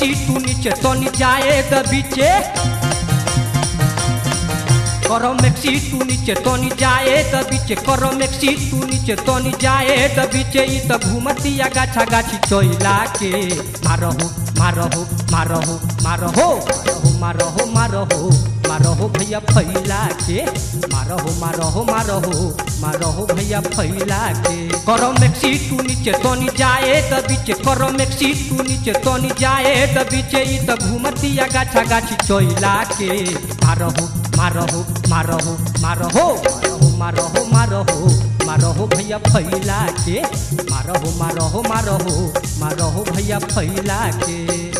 तू नीचे तनी जाए द बीचे करो मैक्सी तू नीचे तनी जाए द बीचे करो मैक्सी तू नीचे तनी जाए द बीचे ई त घुमतिया गाछा गाछी चोइला के मारहो मारहो मारहो मारहो मारहो मारहो मारहो भैया फैला के मारहो मारहो मारहो मारहो भैया फैला के करो मैक्सी तू नीचे तनी जाए द बीचे करो मैक्सी तू नीचे तनी जाए द बीचे ई त घुमतिया गाछा गाछी चोइला के मारहो मारहो मारहो मारहो मारहो मारहो मारहो भैया फैला के मारहो मारहो मारहो मारहो भैया फैला के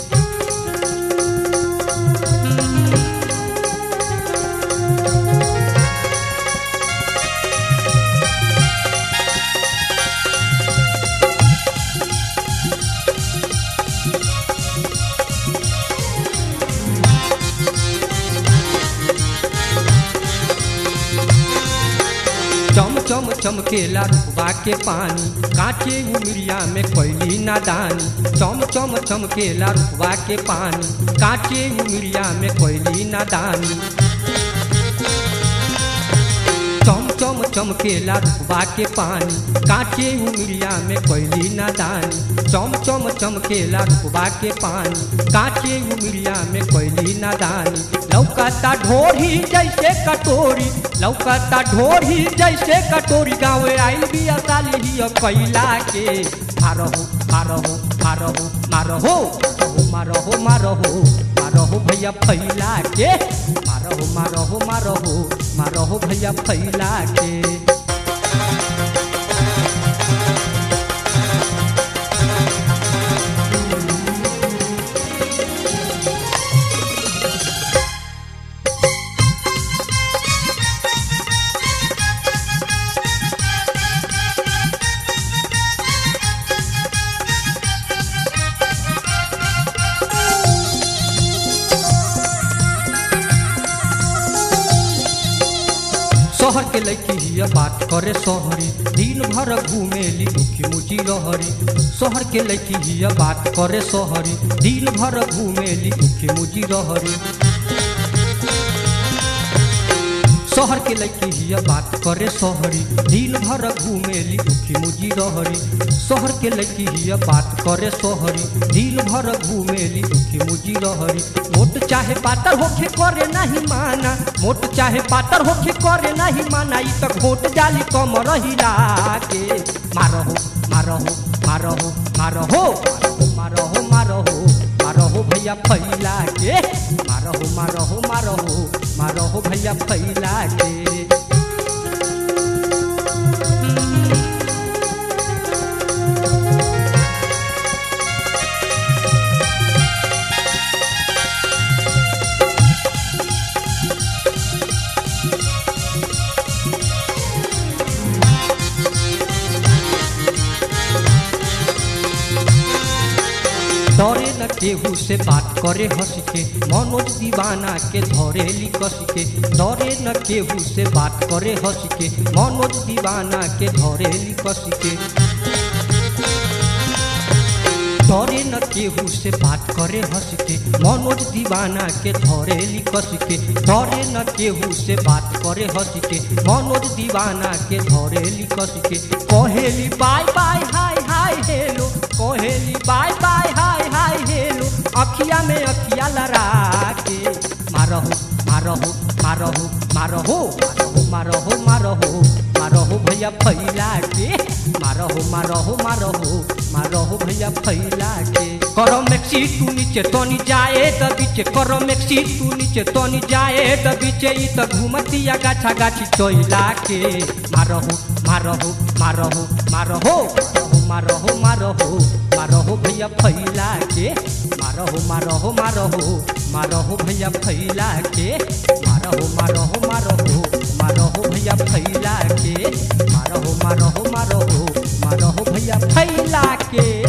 चम चम चमकेला रूपवा के पानी कांचे उमरिया में कोयली नादानी चम चम चमकेला रूपवा के पानी कांचे उमरिया में कोयली नादानी चम चम चमकेला रूपवा के पानी कांचे उमरिया में कोयली नादानी चम चम चमकेला रूपवा के पानी कांचे उमरिया में कोयली नादानी लौकता ढोरी जैसे कटोरी लौकता ढोरी जैसे कटोरी गाँव आइल बिया साली ही कैला के मारहो मारहो मारहो मारहो मारहो मारहो मारहो भैया फैला के मारहो मारहो मारहो मारहो भैया फैला के शहर के लड़की हिया बात करे शहरी दिन भर घूमेली मुखी मुची रहरी शहर के लड़की हिया बात करे शहरी दिन भर घूमेली मुखी मुची रहरी शहर के लड़की हिया बात करे शहरी दिन भर घूमेली मुखी मुजी रहरी शहर के लड़की हिया बात करे शहरी दिन भर घूमेली मुखी मुजी रहरी मोट चाहे पातर होके करे नहीं माना मोट चाहे पातर होके करे नहीं माना ई त घोट जाली कम रहिला के मारहो मारहो मारहो मारहो मारहो मारहो मारहो भैया फैला के मारहो मारहो मारहो मारहो भैया फैला के डरे न केहू से बात करे हंस के मनोज दीवाना के धरेली कस के डरे न केहू से बात करे हंस के मनोज दीवाना के धरेली कस के डरे न केहू से बात करे हंस के मनोज दीवाना के धरेली कस के डरे न केहू से बात करे हंस के मनोज दीवाना के धरेली कस के कहेली bye bye hi hi hello कहेली bye bye hi hi hello अखिया में अखिया लड़ा के मारहो मारहो मारहो मारहो मारहो मारहो मारहो भैया फैला के मारहो मारहो मारहो मारहो भैया फैला के करो मैक्सी तू नीचे तनी जाए द बीचे करो मैक्सी तू नीचे तनी जाए द बीचे ई त घुमतिया गाछा गाछी चोइला के मारहो मारहो मारहो मारहो मारहो मारहो मारहो भैया फैला के मारहो मारहो मारहो मारहो भैया फैला के मारहो मारहो मारहो मारहो भैया फैला के मारहो मारहो मारहो मारहो भैया फैला के।